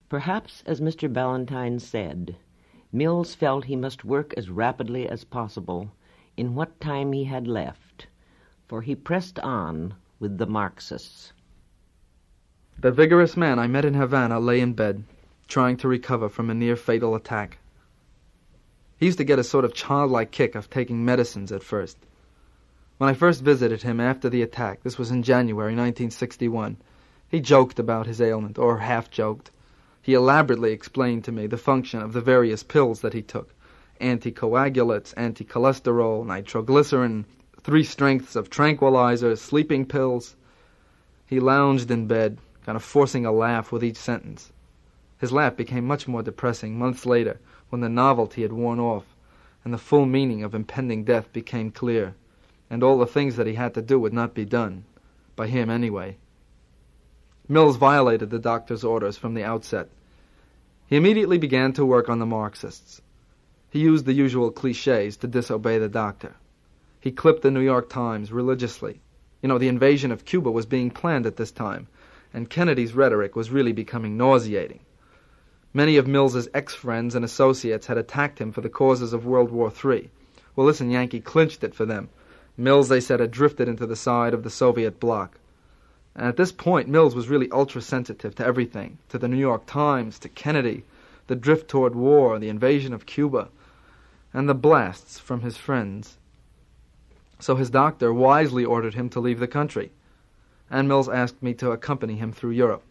Perhaps, as Mr. Ballantyne said, Mills felt he must work as rapidly as possible in what time he had left, for he pressed on with the Marxists. The vigorous man I met in Havana lay in bed, trying to recover from a near-fatal attack. He used to get a sort of childlike kick of taking medicines at first. When I first visited him after the attack, this was in January 1961, he joked about his ailment, or half-joked. He elaborately explained to me the function of the various pills that he took: anticoagulants, anticholesterol, nitroglycerin, 3 strengths of tranquilizers, sleeping pills. He lounged in bed, kind of forcing a laugh with each sentence. His laugh became much more depressing months later, when the novelty had worn off, and the full meaning of impending death became clear, and all the things that he had to do would not be done, by him anyway. Mills violated the doctor's orders from the outset. He immediately began to work on the Marxists. He used the usual cliches to disobey the doctor. He clipped the New York Times religiously. The invasion of Cuba was being planned at this time, and Kennedy's rhetoric was really becoming nauseating. Many of Mills's ex-friends and associates had attacked him for the causes of World War III. Well, listen, Yankee clinched it for them. Mills, they said, had drifted into the side of the Soviet bloc. And at this point, Mills was really ultra-sensitive to everything, to the New York Times, to Kennedy, the drift toward war, the invasion of Cuba, and the blasts from his friends. So his doctor wisely ordered him to leave the country, and Mills asked me to accompany him through Europe.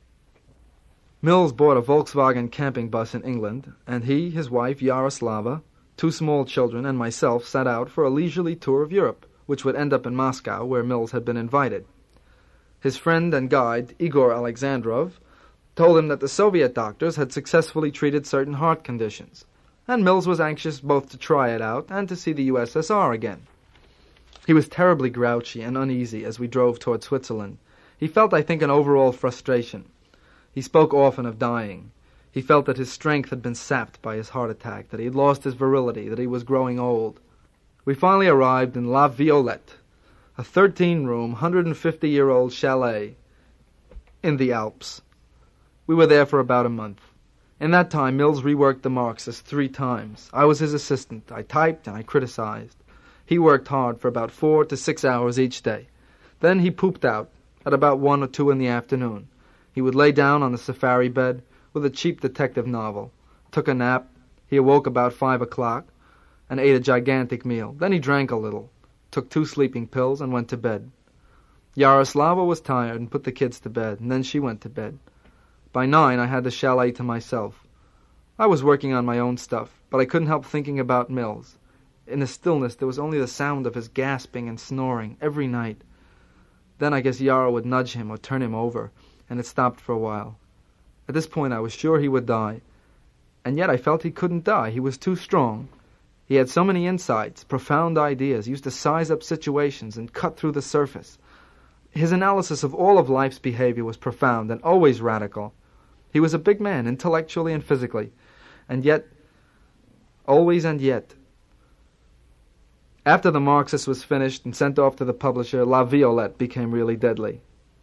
Mills bought a Volkswagen camping bus in England, and he, his wife Yaroslava, 2 small children, and myself set out for a leisurely tour of Europe, which would end up in Moscow, where Mills had been invited. His friend and guide, Igor Alexandrov, told him that the Soviet doctors had successfully treated certain heart conditions, and Mills was anxious both to try it out and to see the USSR again. He was terribly grouchy and uneasy as we drove toward Switzerland. He felt, I think, an overall frustration. He spoke often of dying. He felt that his strength had been sapped by his heart attack, that he had lost his virility, that he was growing old. We finally arrived in La Violette, a 13-room, 150-year-old chalet in the Alps. We were there for about a month. In that time, Mills reworked the Marxists 3 times. I was his assistant. I typed and I criticized. He worked hard for about 4 to 6 hours each day. Then he pooped out at about 1 or 2 in the afternoon. He would lay down on the safari bed with a cheap detective novel, took a nap. He awoke about 5 o'clock and ate a gigantic meal. Then he drank a little, took 2 sleeping pills, and went to bed. Yaroslava was tired and put the kids to bed, and then she went to bed. By 9, I had the chalet to myself. I was working on my own stuff, but I couldn't help thinking about Mills. In the stillness, there was only the sound of his gasping and snoring every night. Then I guess Yarrow would nudge him or turn him over, and it stopped for a while. At this point, I was sure he would die, and yet I felt he couldn't die. He was too strong. He had so many insights, profound ideas. He used to size up situations and cut through the surface. His analysis of all of life's behavior was profound and always radical. He was a big man, intellectually and physically, and yet, always and yet. After the Marxist was finished and sent off to the publisher, La Violette became really deadly.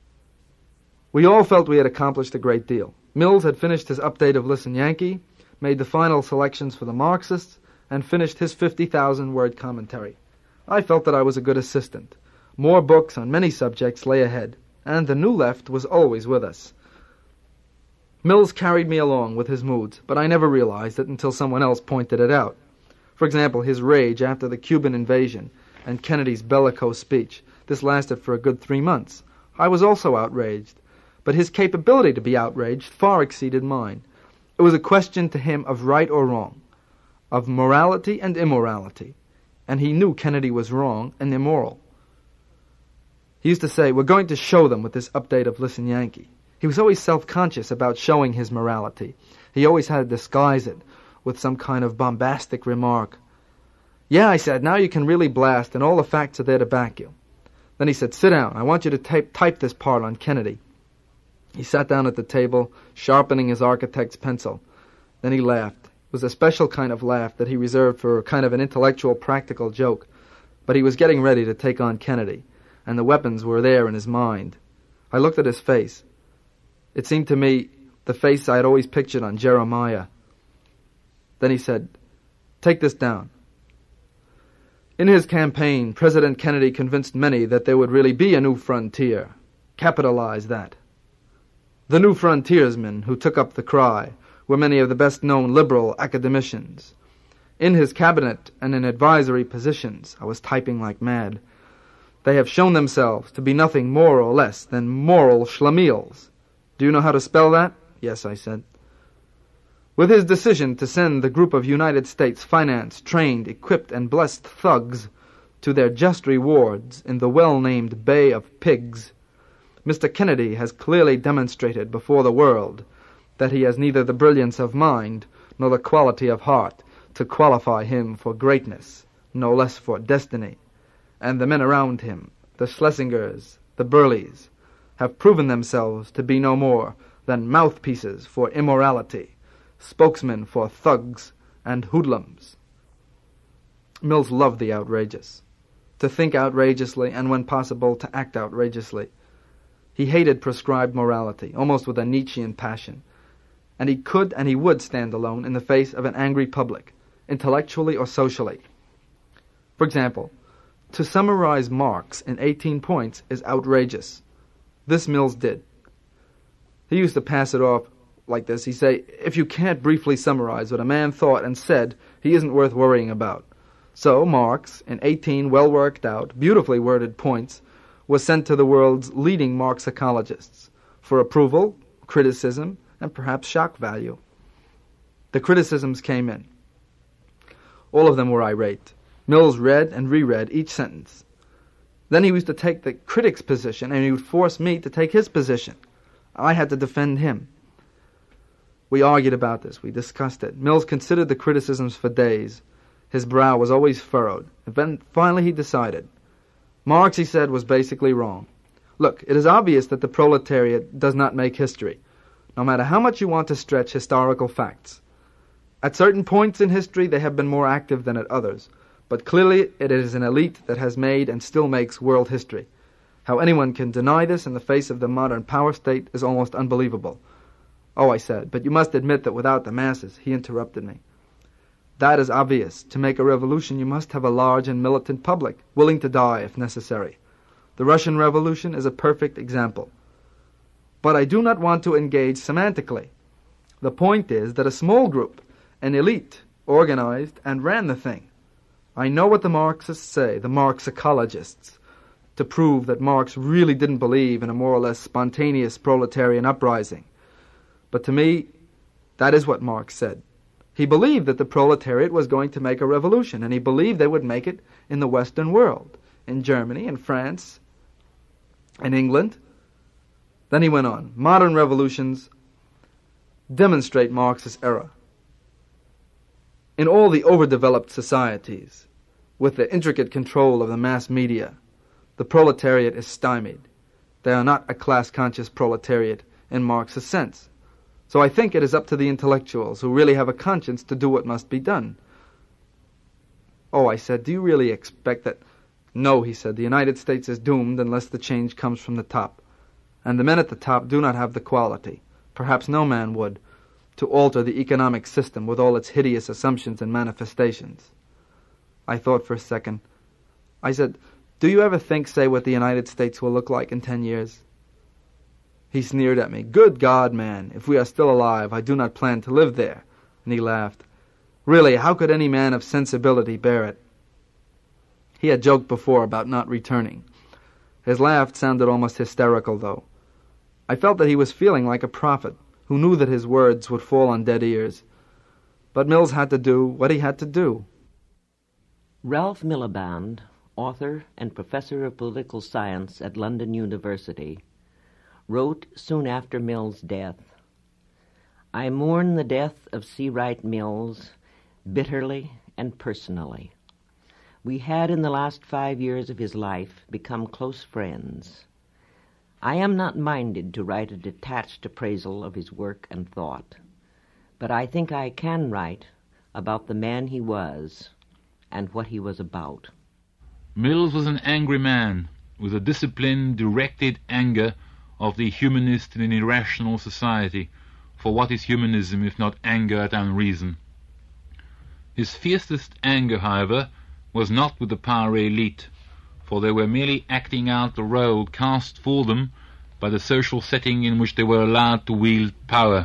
We all felt we had accomplished a great deal. Mills had finished his update of Listen Yankee, made the final selections for the Marxists, and finished his 50,000-word commentary. I felt that I was a good assistant. More books on many subjects lay ahead, and the New Left was always with us. Mills carried me along with his moods, but I never realized it until someone else pointed it out. For example, his rage after the Cuban invasion and Kennedy's bellicose speech. This lasted for a good 3 months. I was also outraged, but his capability to be outraged far exceeded mine. It was a question to him of right or wrong, of morality and immorality, and he knew Kennedy was wrong and immoral. He used to say, "We're going to show them with this update of Listen Yankee." He was always self-conscious about showing his morality. He always had to disguise it with some kind of bombastic remark. "Yeah," I said, "now you can really blast, and all the facts are there to back you." Then he said, "Sit down. I want you to type this part on Kennedy." He sat down at the table, sharpening his architect's pencil. Then he laughed. It was a special kind of laugh that he reserved for a kind of an intellectual, practical joke. But he was getting ready to take on Kennedy, and the weapons were there in his mind. I looked at his face. It seemed to me the face I had always pictured on Jeremiah. Then he said, "Take this down." In his campaign, President Kennedy convinced many that there would really be a new frontier. Capitalize that. The new frontiersmen who took up the cry were many of the best-known liberal academicians. In his cabinet and in advisory positions, I was typing like mad. They have shown themselves to be nothing more or less than moral schlemiels. Do you know how to spell that? Yes, I said. With his decision to send the group of United States financed, trained, equipped, and blessed thugs to their just rewards in the well-named Bay of Pigs, Mr. Kennedy has clearly demonstrated before the world that he has neither the brilliance of mind nor the quality of heart to qualify him for greatness, no less for destiny. And the men around him, the Schlesingers, the Burleys, have proven themselves to be no more than mouthpieces for immorality, spokesmen for thugs and hoodlums. Mills loved the outrageous, to think outrageously and, when possible, to act outrageously. He hated prescribed morality, almost with a Nietzschean passion, and he could and he would stand alone in the face of an angry public, intellectually or socially. For example, to summarize Marx in 18 points is outrageous. This Mills did. He used to pass it off like this. He'd say, if you can't briefly summarize what a man thought and said, he isn't worth worrying about. So Marx, in 18 well-worked out, beautifully worded points, was sent to the world's leading Marxicologists for approval, criticism, and perhaps shock value. The criticisms came in. All of them were irate. Mills read and reread each sentence. Then he used to take the critic's position, and he would force me to take his position. I had to defend him. We argued about this. We discussed it. Mills considered the criticisms for days. His brow was always furrowed. And then finally he decided. Marx, he said, was basically wrong. Look, it is obvious that the proletariat does not make history, no matter how much you want to stretch historical facts. At certain points in history, they have been more active than at others, but clearly it is an elite that has made and still makes world history. How anyone can deny this in the face of the modern power state is almost unbelievable. Oh, I said, but you must admit that without the masses. He interrupted me. That is obvious. To make a revolution, you must have a large and militant public, willing to die if necessary. The Russian Revolution is a perfect example. But I do not want to engage semantically. The point is that a small group, an elite, organized and ran the thing. I know what the Marxists say, the Marxicologists, to prove that Marx really didn't believe in a more or less spontaneous proletarian uprising. But to me, that is what Marx said. He believed that the proletariat was going to make a revolution, and he believed they would make it in the Western world, in Germany, in France, in England. Then he went on. Modern revolutions demonstrate Marx's error. In all the overdeveloped societies, with the intricate control of the mass media, the proletariat is stymied. They are not a class-conscious proletariat in Marx's sense. So I think it is up to the intellectuals who really have a conscience to do what must be done. Oh, I said, do you really expect that? No, he said, the United States is doomed unless the change comes from the top. And the men at the top do not have the quality, perhaps no man would, to alter the economic system with all its hideous assumptions and manifestations. I thought for a second. I said, do you ever think, say, what the United States will look like in 10 years? He sneered at me. Good God, man, if we are still alive, I do not plan to live there. And he laughed. Really, how could any man of sensibility bear it? He had joked before about not returning. His laugh sounded almost hysterical, though. I felt that he was feeling like a prophet who knew that his words would fall on dead ears. But Mills had to do what he had to do. Ralph Miliband, author and professor of political science at London University, wrote soon after Mills' death, I mourn the death of C. Wright Mills bitterly and personally. We had in the last 5 years of his life become close friends. I am not minded to write a detached appraisal of his work and thought, but I think I can write about the man he was and what he was about. Mills was an angry man, with a disciplined, directed anger of the humanist in an irrational society, for what is humanism if not anger at unreason? His fiercest anger, however, was not with the power elite, for they were merely acting out the role cast for them by the social setting in which they were allowed to wield power.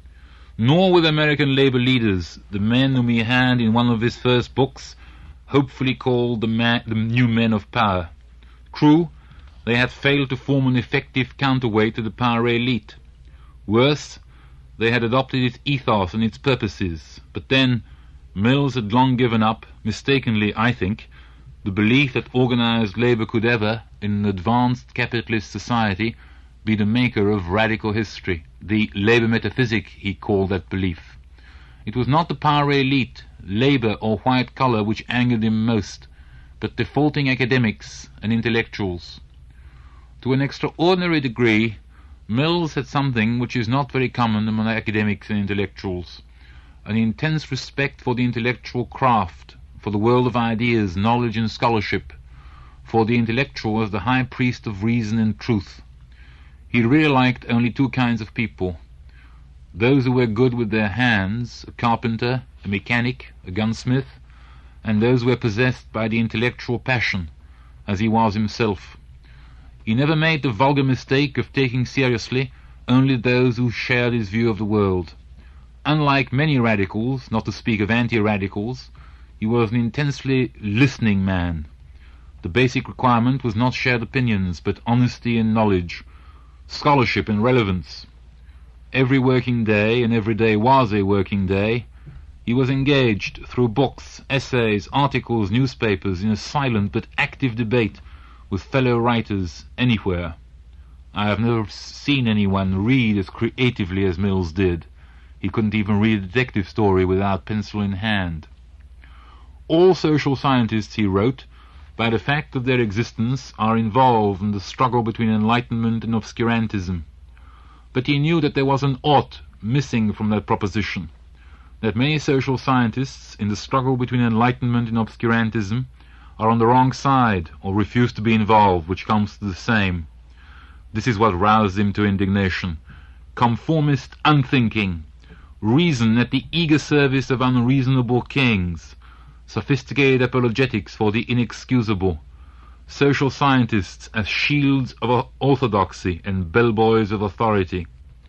Nor with American labor leaders, the men whom he had in one of his first books hopefully called the new men of power. True, they had failed to form an effective counterweight to the power elite. Worse, they had adopted its ethos and its purposes, but then Mills had long given up, mistakenly I think, the belief that organized labor could ever, in an advanced capitalist society, be the maker of radical history. The labor metaphysic, he called that belief. It was not the power elite, labor or white collar which angered him most, but defaulting academics and intellectuals. To an extraordinary degree, Mills had something which is not very common among academics and intellectuals, an intense respect for the intellectual craft, for the world of ideas, knowledge and scholarship, for the intellectual as the high priest of reason and truth. He really liked only two kinds of people: those who were good with their hands, a carpenter, a mechanic, a gunsmith, and those who were possessed by the intellectual passion, as he was himself. He never made the vulgar mistake of taking seriously only those who shared his view of the world. Unlike many radicals, not to speak of anti-radicals, he was an intensely listening man. The basic requirement was not shared opinions, but honesty and knowledge, scholarship and relevance. Every working day, and every day was a working day, he was engaged through books, essays, articles, newspapers, in a silent but active debate with fellow writers anywhere. I have never seen anyone read as creatively as Mills did. He couldn't even read a detective story without pencil in hand. All social scientists, he wrote, by the fact of their existence, are involved in the struggle between enlightenment and obscurantism. But he knew that there was an ought missing from that proposition, that many social scientists, in the struggle between enlightenment and obscurantism, are on the wrong side, or refuse to be involved, which comes to the same. This is what roused him to indignation. Conformist unthinking, reason at the eager service of unreasonable kings, sophisticated apologetics for the inexcusable, social scientists as shields of orthodoxy and bellboys of authority.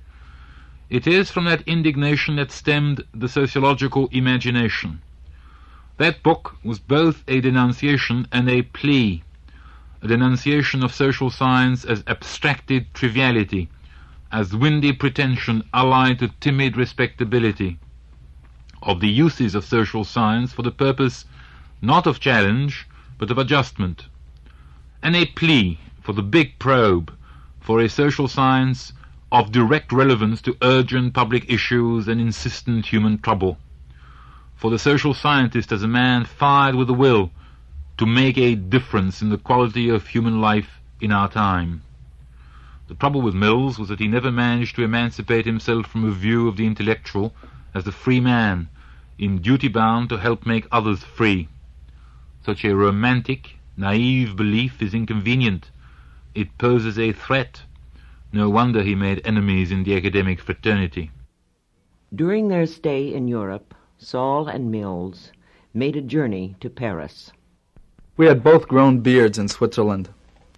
It is from that indignation that stemmed the sociological imagination. That book was both a denunciation and a plea, a denunciation of social science as abstracted triviality, as windy pretension allied to timid respectability, of the uses of social science for the purpose not of challenge, but of adjustment, and a plea for the big probe, for a social science of direct relevance to urgent public issues and insistent human trouble, for the social scientist as a man fired with a will to make a difference in the quality of human life in our time. The trouble with Mills was that he never managed to emancipate himself from a view of the intellectual as the free man, in duty bound to help make others free. Such a romantic, naive belief is inconvenient. It poses a threat. No wonder he made enemies in the academic fraternity. During their stay in Europe, Saul and Mills made a journey to Paris. We had both grown beards in Switzerland.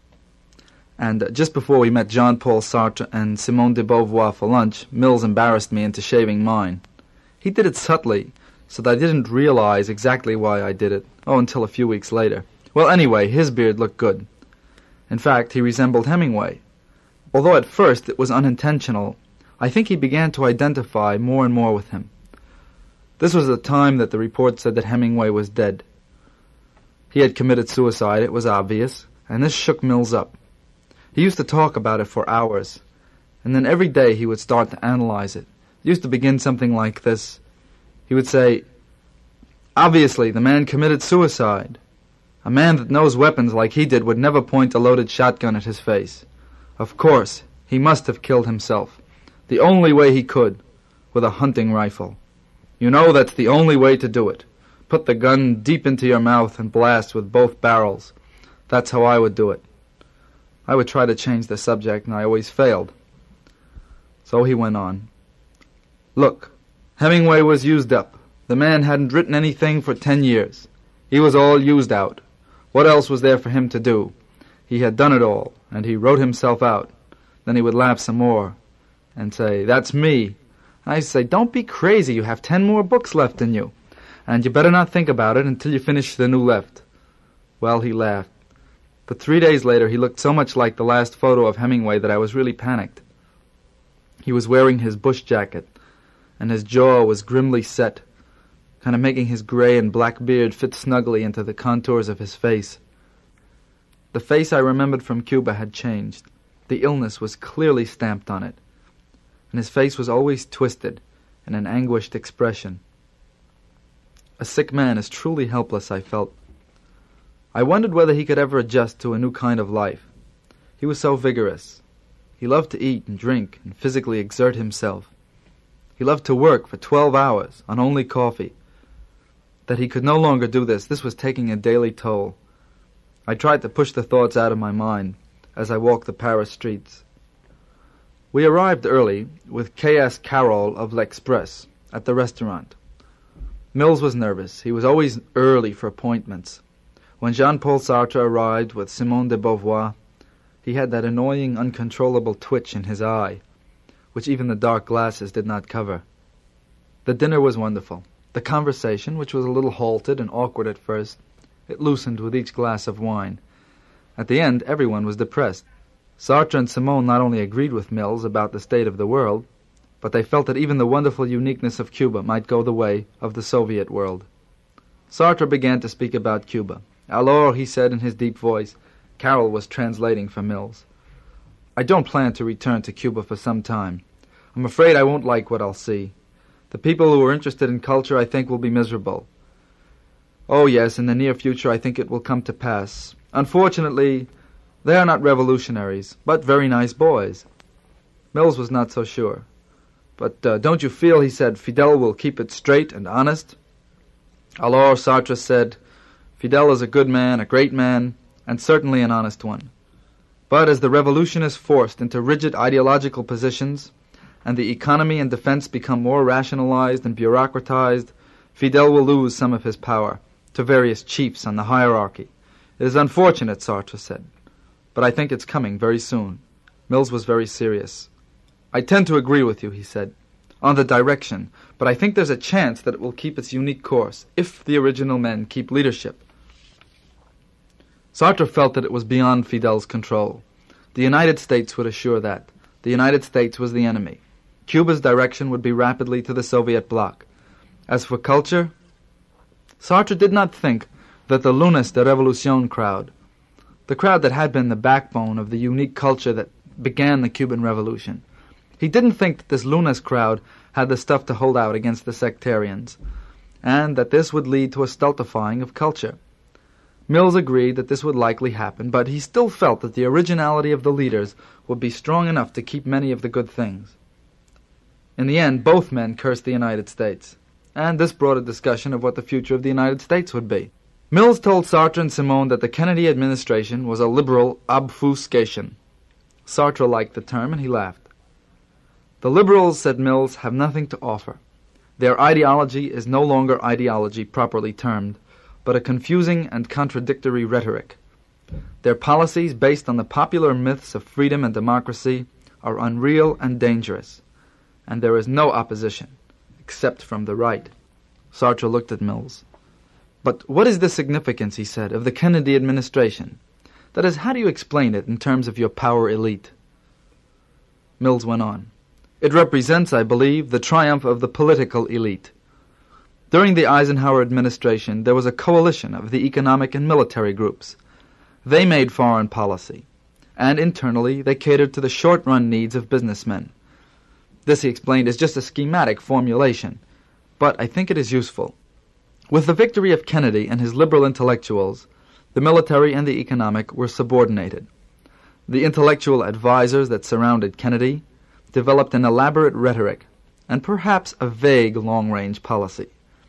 And just before we met Jean-Paul Sartre and Simone de Beauvoir for lunch, Mills embarrassed me into shaving mine. He did it subtly, so that I didn't realize exactly why I did it, until a few weeks later. Well, anyway, his beard looked good. In fact, he resembled Hemingway. Although at first it was unintentional, I think he began to identify more and more with him. This was the time that the report said that Hemingway was dead. He had committed suicide, it was obvious, and this shook Mills up. He used to talk about it for hours, and then every day he would start to analyze it. It used to begin something like this. He would say, "Obviously, the man committed suicide. A man that knows weapons like he did would never point a loaded shotgun at his face. Of course, he must have killed himself. The only way he could, with a hunting rifle. You know that's the only way to do it. Put the gun deep into your mouth and blast with both barrels. That's how I would do it." I would try to change the subject, and I always failed. So he went on. Look, Hemingway was used up. The man hadn't written anything for 10 years. He was all used out. What else was there for him to do? He had done it all, and he wrote himself out. Then he would laugh some more and say, "That's me." And I say, "Don't be crazy. You have 10 more books left in you, and you better not think about it until you finish the new left." Well, he laughed. But 3 days later, he looked so much like the last photo of Hemingway that I was really panicked. He was wearing his bush jacket, and his jaw was grimly set, kind of making his gray and black beard fit snugly into the contours of his face. The face I remembered from Cuba had changed. The illness was clearly stamped on it, and his face was always twisted in an anguished expression. A sick man is truly helpless, I felt. I wondered whether he could ever adjust to a new kind of life. He was so vigorous. He loved to eat and drink and physically exert himself. He loved to work for 12 hours on only coffee. That he could no longer do this was taking a daily toll. I tried to push the thoughts out of my mind as I walked the Paris streets. We arrived early with K.S. Carroll of L'Express at the restaurant. Mills was nervous. He was always early for appointments. When Jean-Paul Sartre arrived with Simone de Beauvoir, he had that annoying, uncontrollable twitch in his eye, which even the dark glasses did not cover. The dinner was wonderful. The conversation, which was a little halted and awkward at first, it loosened with each glass of wine. At the end, everyone was depressed. Sartre and Simone not only agreed with Mills about the state of the world, but they felt that even the wonderful uniqueness of Cuba might go the way of the Soviet world. Sartre began to speak about Cuba. "Alors," he said in his deep voice. Carroll was translating for Mills. "I don't plan to return to Cuba for some time. I'm afraid I won't like what I'll see. The people who are interested in culture, I think, will be miserable. Oh yes, in the near future I think it will come to pass. Unfortunately, they are not revolutionaries, but very nice boys." Mills was not so sure. "But don't you feel," he said, "Fidel will keep it straight and honest?" "Alors," Sartre said, "Fidel is a good man, a great man, and certainly an honest one. But as the revolution is forced into rigid ideological positions, and the economy and defense become more rationalized and bureaucratized, Fidel will lose some of his power to various chiefs on the hierarchy. It is unfortunate," Sartre said, "but I think it's coming very soon." Mills was very serious. "I tend to agree with you," he said, "on the direction, but I think there's a chance that it will keep its unique course, if the original men keep leadership." Sartre felt that it was beyond Fidel's control. The United States would assure that. The United States was the enemy. Cuba's direction would be rapidly to the Soviet bloc. As for culture, Sartre did not think that the Lunes de Revolución crowd, the crowd that had been the backbone of the unique culture that began the Cuban Revolution, he didn't think that this Lunes crowd had the stuff to hold out against the sectarians, and that this would lead to a stultifying of culture. Mills agreed that this would likely happen, but he still felt that the originality of the leaders would be strong enough to keep many of the good things. In the end, both men cursed the United States, and this brought a discussion of what the future of the United States would be. Mills told Sartre and Simone that the Kennedy administration was a liberal obfuscation. Sartre liked the term, and he laughed. "The liberals," said Mills, "have nothing to offer. Their ideology is no longer ideology properly termed, but a confusing and contradictory rhetoric. Their policies, based on the popular myths of freedom and democracy, are unreal and dangerous, and there is no opposition, except from the right." Sartre looked at Mills. "But what is the significance," he said, "of the Kennedy administration? That is, how do you explain it in terms of your power elite?" Mills went on. "It represents, I believe, the triumph of the political elite. During the Eisenhower administration, there was a coalition of the economic and military groups. They made foreign policy, and internally they catered to the short-run needs of businessmen. This, he explained, is just a schematic formulation, but I think it is useful. With the victory of Kennedy and his liberal intellectuals, the military and the economic were subordinated. The intellectual advisors that surrounded Kennedy developed an elaborate rhetoric and perhaps a vague long-range policy.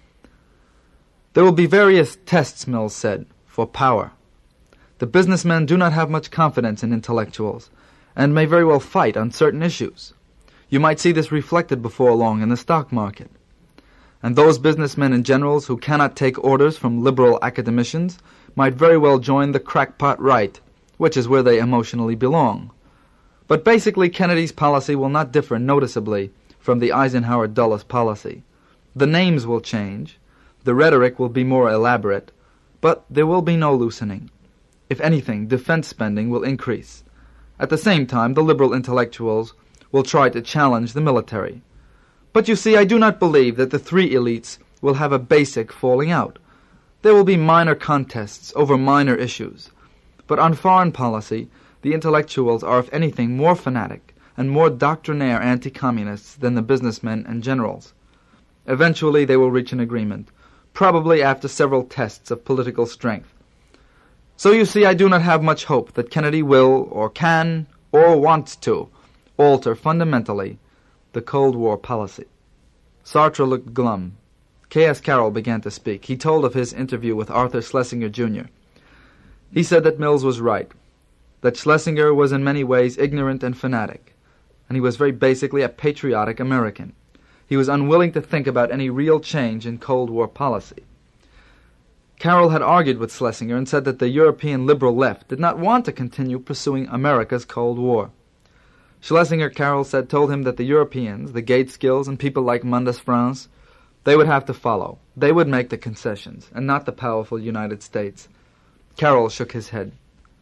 There will be various tests, Mills said, for power. The businessmen do not have much confidence in intellectuals, and may very well fight on certain issues. You might see this reflected before long in the stock market. And those businessmen and generals who cannot take orders from liberal academicians might very well join the crackpot right, which is where they emotionally belong. But basically, Kennedy's policy will not differ noticeably from the Eisenhower Dulles policy. The names will change, the rhetoric will be more elaborate, but there will be no loosening. If anything, defense spending will increase. At the same time, the liberal intellectuals will try to challenge the military. But you see, I do not believe that the three elites will have a basic falling out. There will be minor contests over minor issues. But on foreign policy, the intellectuals are, if anything, more fanatic and more doctrinaire anti-communists than the businessmen and generals. Eventually they will reach an agreement, probably after several tests of political strength. So you see, I do not have much hope that Kennedy will, or can, or wants to, alter fundamentally the Cold War policy. Sartre looked glum. K.S. Carroll began to speak. He told of his interview with Arthur Schlesinger, Jr. He said that Mills was right, that Schlesinger was in many ways ignorant and fanatic, and he was very basically a patriotic American. He was unwilling to think about any real change in Cold War policy. Carroll had argued with Schlesinger and said that the European liberal left did not want to continue pursuing America's Cold War. Schlesinger, Carroll said, told him that the Europeans, the Gaitskills, and people like Mendès France, they would have to follow. They would make the concessions, and not the powerful United States. Carroll shook his head.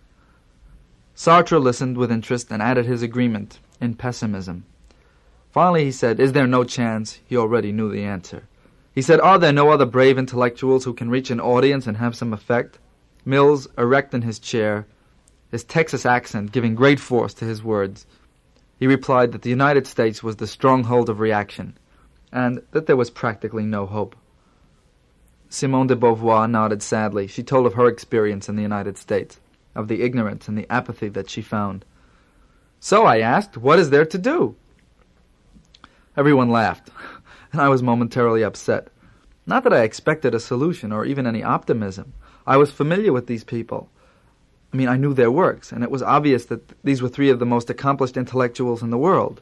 Sartre listened with interest and added his agreement in pessimism. Finally he said, "Is there no chance?" He already knew the answer. He said, "Are there no other brave intellectuals who can reach an audience and have some effect?" Mills, erect in his chair, his Texas accent giving great force to his words, he replied that the United States was the stronghold of reaction, and that there was practically no hope. Simone de Beauvoir nodded sadly. She told of her experience in the United States, of the ignorance and the apathy that she found. "So," I asked, "what is there to do?" Everyone laughed, and I was momentarily upset. Not that I expected a solution or even any optimism. I was familiar with these people. I knew their works, and it was obvious that these were three of the most accomplished intellectuals in the world.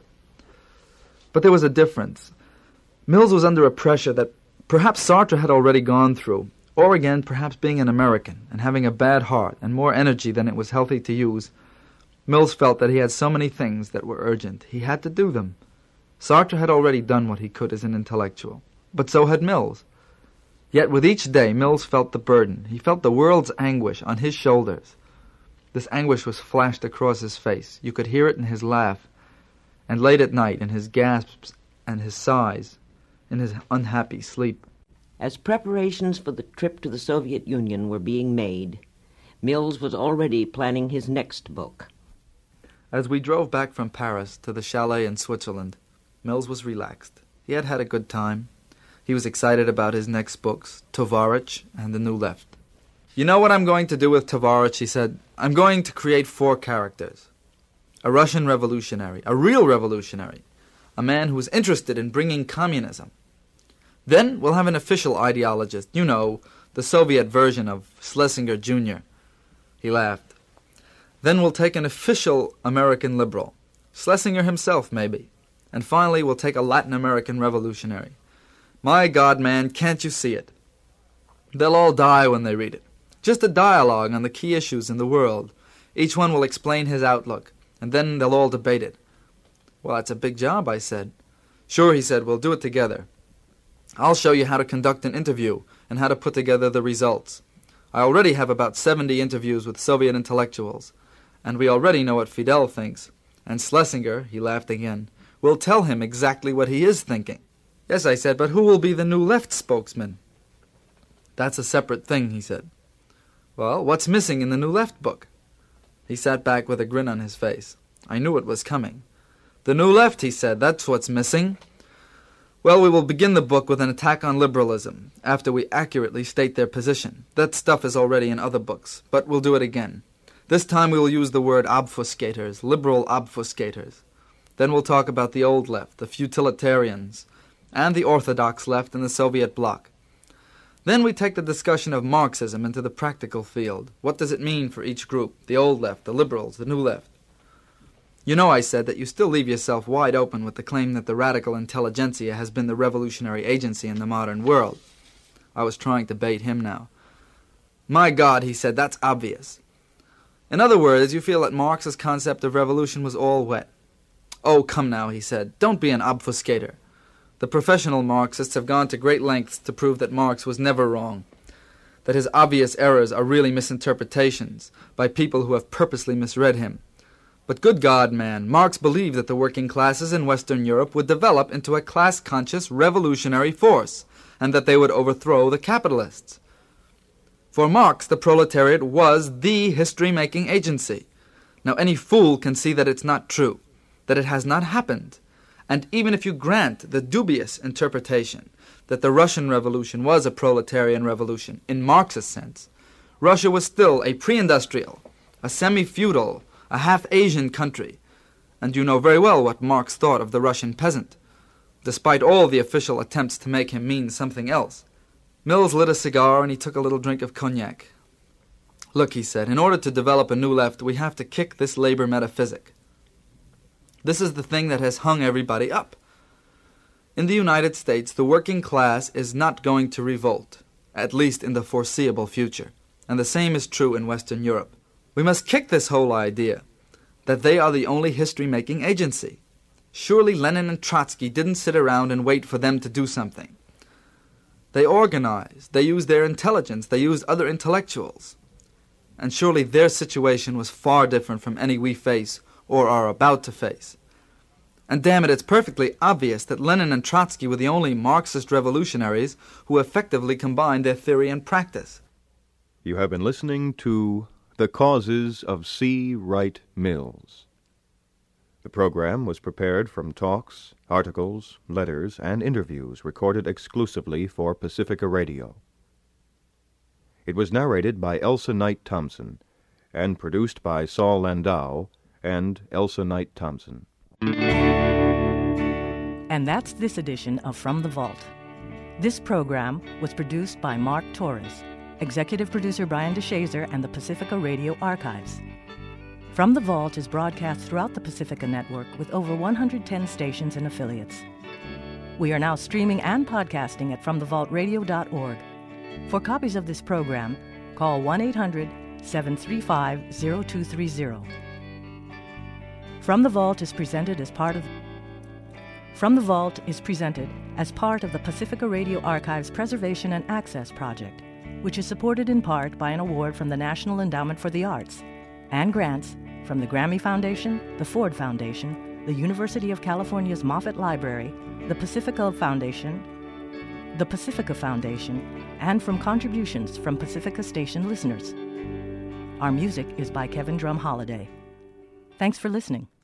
But there was a difference. Mills was under a pressure that perhaps Sartre had already gone through, or again, perhaps being an American and having a bad heart and more energy than it was healthy to use, Mills felt that he had so many things that were urgent. He had to do them. Sartre had already done what he could as an intellectual, but so had Mills. Yet with each day, Mills felt the burden. He felt the world's anguish on his shoulders. This anguish was flashed across his face. You could hear it in his laugh, and late at night in his gasps and his sighs, in his unhappy sleep. As preparations for the trip to the Soviet Union were being made, Mills was already planning his next book. As we drove back from Paris to the chalet in Switzerland, Mills was relaxed. He had had a good time. He was excited about his next books, Tovarich and The New Left. "You know what I'm going to do with Tovarich," he said. "I'm going to create 4 characters. A Russian revolutionary, a real revolutionary, a man who is interested in bringing communism. Then we'll have an official ideologist, the Soviet version of Schlesinger, Jr. He laughed. Then we'll take an official American liberal, Schlesinger himself, maybe. And finally we'll take a Latin American revolutionary. My God, man, can't you see it? They'll all die when they read it. Just a dialogue on the key issues in the world. Each one will explain his outlook, and then they'll all debate it." "Well, that's a big job," I said. "Sure," he said, "we'll do it together. I'll show you how to conduct an interview and how to put together the results. I already have about 70 interviews with Soviet intellectuals, and we already know what Fidel thinks. And Schlesinger," he laughed again, "will tell him exactly what he is thinking." "Yes," I said, "but who will be the New Left spokesman?" "That's a separate thing," he said. "Well, what's missing in the New Left book?" He sat back with a grin on his face. I knew it was coming. "The New Left," he said, "that's what's missing. Well, we will begin the book with an attack on liberalism, after we accurately state their position. That stuff is already in other books, but we'll do it again. This time we will use the word obfuscators, liberal obfuscators. Then we'll talk about the old left, the futilitarians, and the orthodox left in the Soviet bloc. Then we take the discussion of Marxism into the practical field. What does it mean for each group, the old left, the liberals, the new left? You know, I said, that you still leave yourself wide open with the claim that the radical intelligentsia has been the revolutionary agency in the modern world. I was trying to bait him now. My God, he said, that's obvious. In other words, you feel that Marx's concept of revolution was all wet. Oh, come now, he said, don't be an obfuscator. The professional Marxists have gone to great lengths to prove that Marx was never wrong, that his obvious errors are really misinterpretations by people who have purposely misread him. But good God, man, Marx believed that the working classes in Western Europe would develop into a class-conscious revolutionary force, and that they would overthrow the capitalists. For Marx, the proletariat was the history-making agency. Now, any fool can see that it's not true, that it has not happened. And even if you grant the dubious interpretation that the Russian Revolution was a proletarian revolution in Marx's sense, Russia was still a pre-industrial, a semi-feudal, a half-Asian country, and you know very well what Marx thought of the Russian peasant, despite all the official attempts to make him mean something else. Mills lit a cigar and he took a little drink of cognac. Look, he said, in order to develop a new left, we have to kick this labor metaphysic. This is the thing that has hung everybody up. In the United States, the working class is not going to revolt, at least in the foreseeable future, and the same is true in Western Europe. We must kick this whole idea that they are the only history-making agency. Surely Lenin and Trotsky didn't sit around and wait for them to do something. They organized, they used their intelligence, they used other intellectuals. And surely their situation was far different from any we face or are about to face. And damn it, it's perfectly obvious that Lenin and Trotsky were the only Marxist revolutionaries who effectively combined their theory and practice. You have been listening to The Causes of C. Wright Mills. The program was prepared from talks, articles, letters, and interviews recorded exclusively for Pacifica Radio. It was narrated by Elsa Knight Thompson and produced by Saul Landau and Elsa Knight Thompson. And that's this edition of From the Vault. This program was produced by Mark Torres, executive producer Brian DeShazer, and the Pacifica Radio Archives. From the Vault is broadcast throughout the Pacifica Network with over 110 stations and affiliates. We are now streaming and podcasting at FromTheVaultRadio.org. For copies of this program, call 1-800-735-0230. From the Vault is presented as part of the Pacifica Radio Archives Preservation and Access Project, which is supported in part by an award from the National Endowment for the Arts and grants from the Grammy Foundation, the Ford Foundation, the University of California's Moffett Library, the Pacifica Foundation, and from contributions from Pacifica Station listeners. Our music is by Kevin Drum Holiday. Thanks for listening.